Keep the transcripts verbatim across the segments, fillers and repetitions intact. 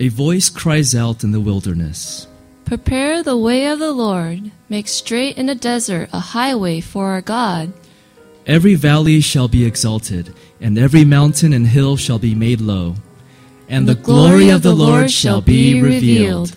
A voice cries out in the wilderness, Prepare the way of the Lord, make straight in the desert a highway for our God. Every valley shall be exalted, and every mountain and hill shall be made low, and the glory of the Lord shall be revealed.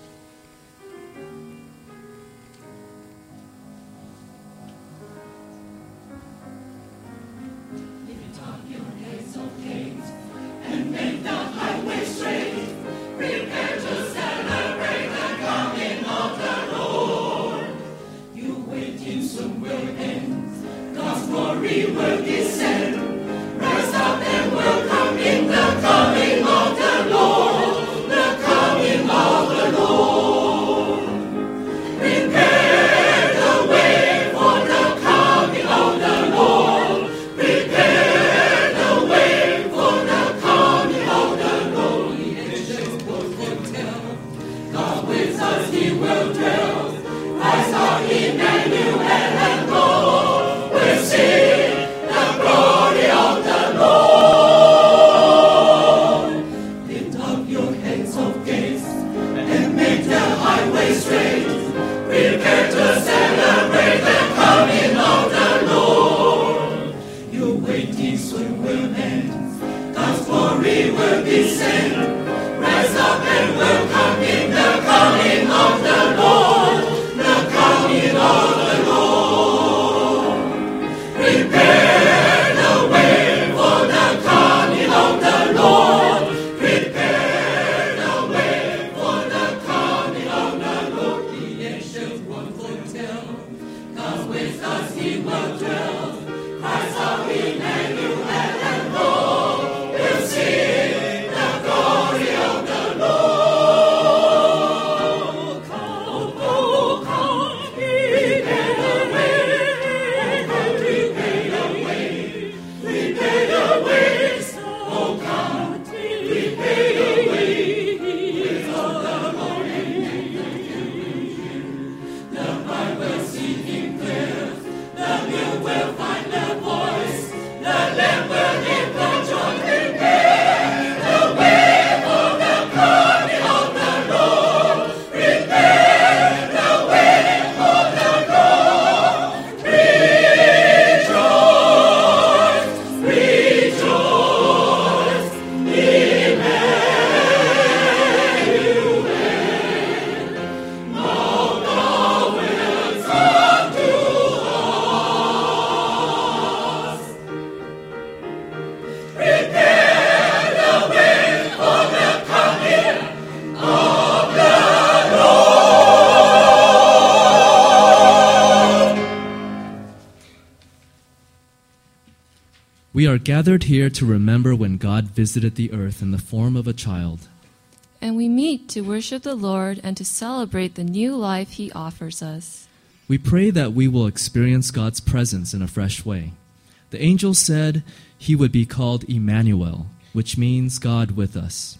We are gathered here to remember when God visited the earth in the form of a child. And we meet to worship the Lord and to celebrate the new life He offers us. We pray that we will experience God's presence in a fresh way. The angel said He would be called Emmanuel, which means God with us.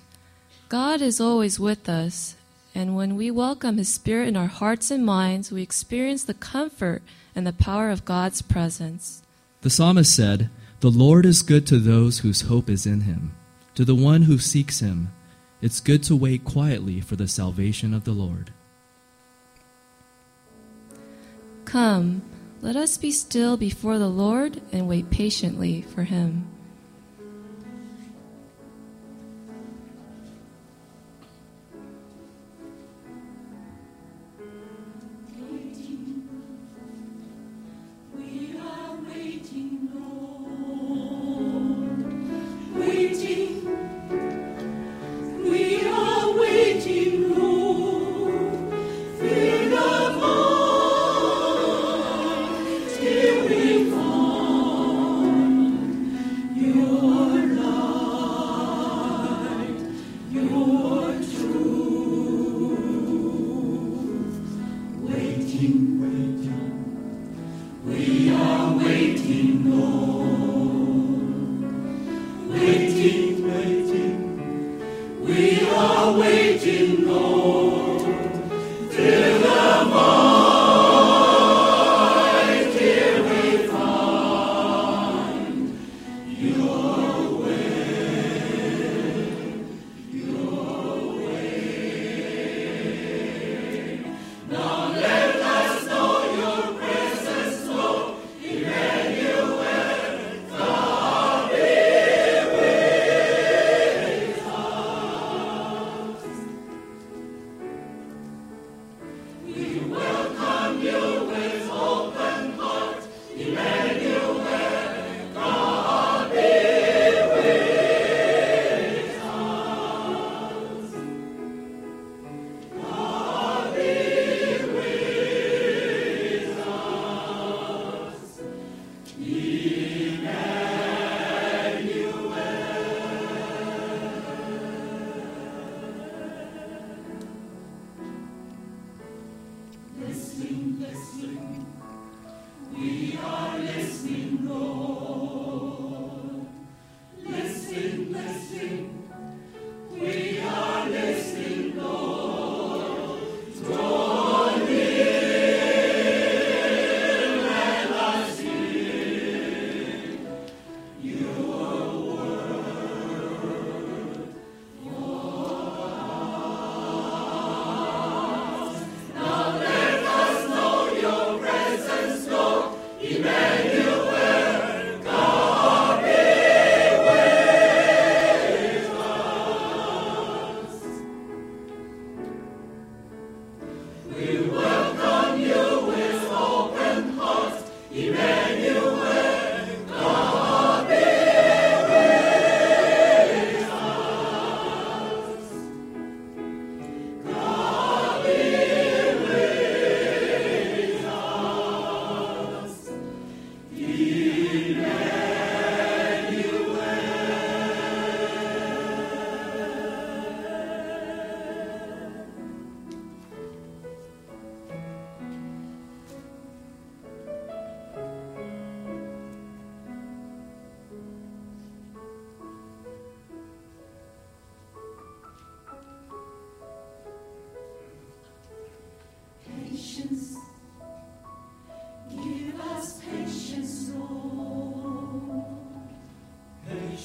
God is always with us, and when we welcome His Spirit in our hearts and minds, we experience the comfort and the power of God's presence. The psalmist said, "The Lord is good to those whose hope is in Him. To the one who seeks Him, it's good to wait quietly for the salvation of the Lord." Come, let us be still before the Lord and wait patiently for Him.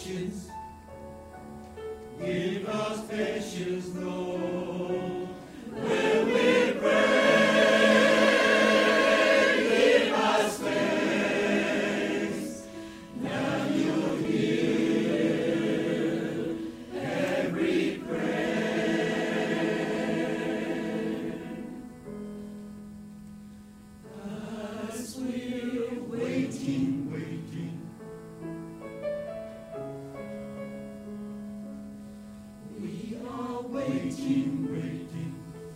patience. Give us patience, Lord. When we pray, give us grace. Now you hear every prayer. As we're waiting, waiting, we are waiting, waiting.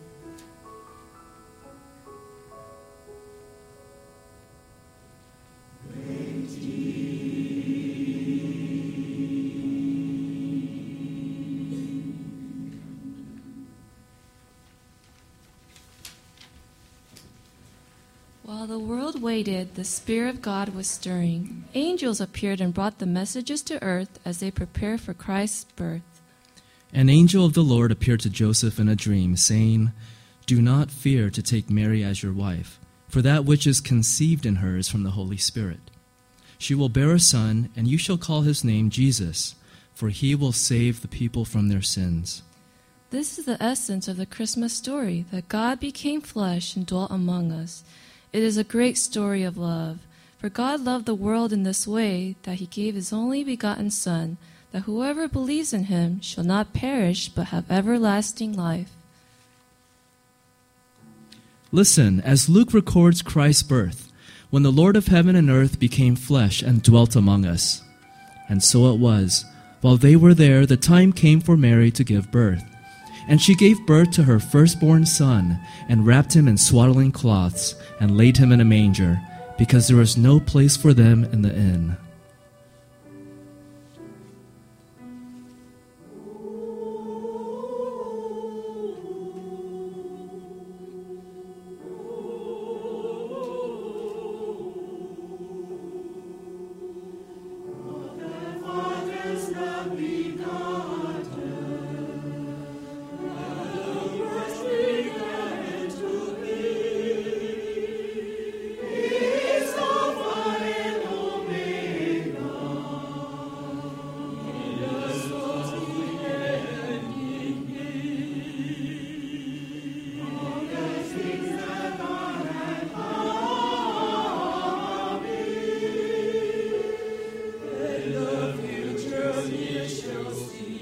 While the world waited, the Spirit of God was stirring. Angels appeared and brought the messages to earth as they prepared for Christ's birth. An angel of the Lord appeared to Joseph in a dream, saying, "Do not fear to take Mary as your wife, for that which is conceived in her is from the Holy Spirit. She will bear a son, and you shall call his name Jesus, for he will save the people from their sins." This is the essence of the Christmas story, that God became flesh and dwelt among us. It is a great story of love. For God loved the world in this way, that he gave his only begotten Son, that whoever believes in him shall not perish but have everlasting life. Listen, as Luke records Christ's birth, when the Lord of heaven and earth became flesh and dwelt among us. And so it was, while they were there, the time came for Mary to give birth. And she gave birth to her firstborn son, and wrapped him in swaddling cloths, and laid him in a manger, because there was no place for them in the inn. Shall see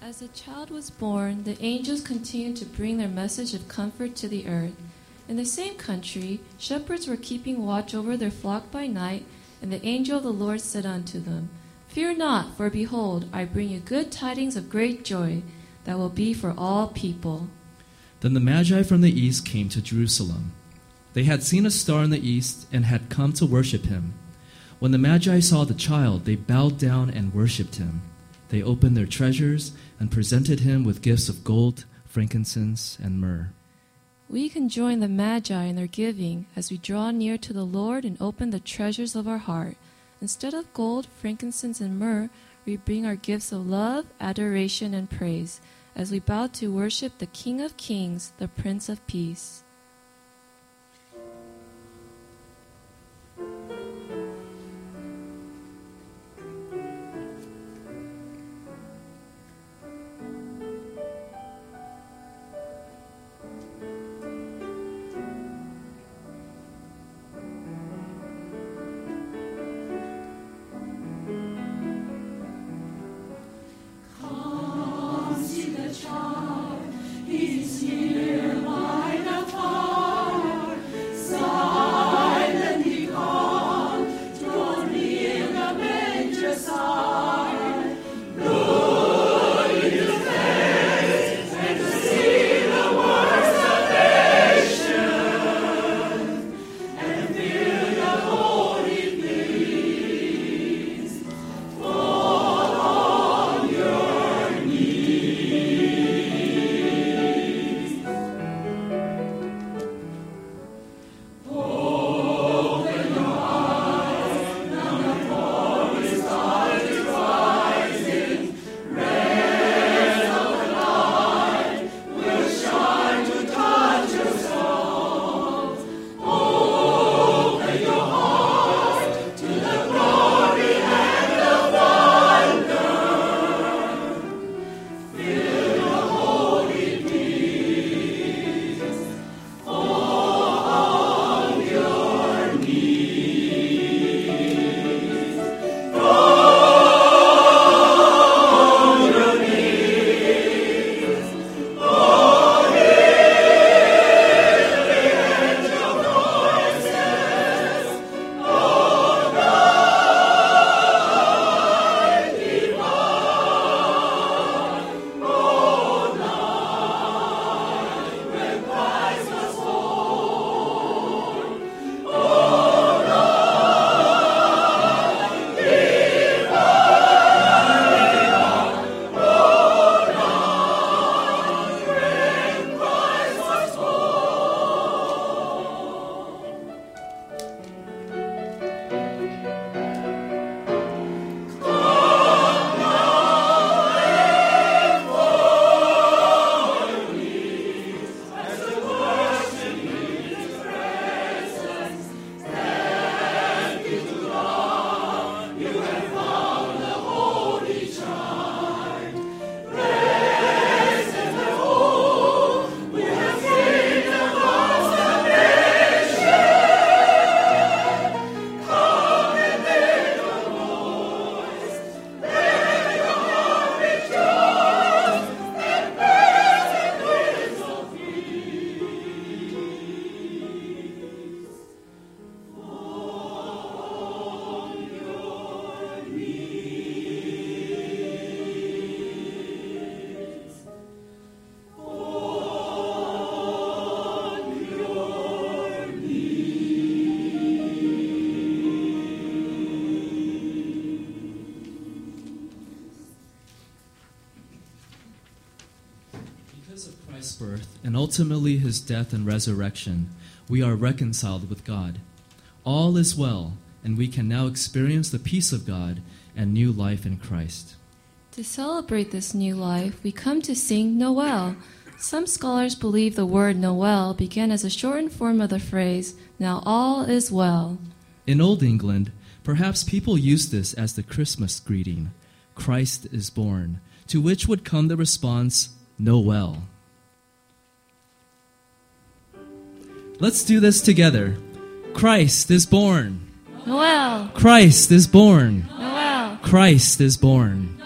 As the child was born, the angels continued to bring their message of comfort to the earth. In the same country, shepherds were keeping watch over their flock by night, and the angel of the Lord said unto them, Fear not, for behold, I bring you good tidings of great joy, that will be for all people. Then the Magi from the east came to Jerusalem. They had seen a star in the east and had come to worship him. When the Magi saw the child, they bowed down and worshipped him. They opened their treasures and presented him with gifts of gold, frankincense, and myrrh. We can join the Magi in their giving as we draw near to the Lord and open the treasures of our heart. Instead of gold, frankincense, and myrrh, we bring our gifts of love, adoration, and praise as we bow to worship the King of Kings, the Prince of Peace. He's here by the fire. Christ's birth and ultimately his death and resurrection, we are reconciled with God. All is well, and we can now experience the peace of God and new life in Christ. To celebrate this new life, we come to sing Noel. Some scholars believe the word Noel began as a shortened form of the phrase, now all is well. In Old England, perhaps people used this as the Christmas greeting, Christ is born, to which would come the response, Noel. Let's do this together. Christ is born. Noel. Christ is born. Noel. Christ is born.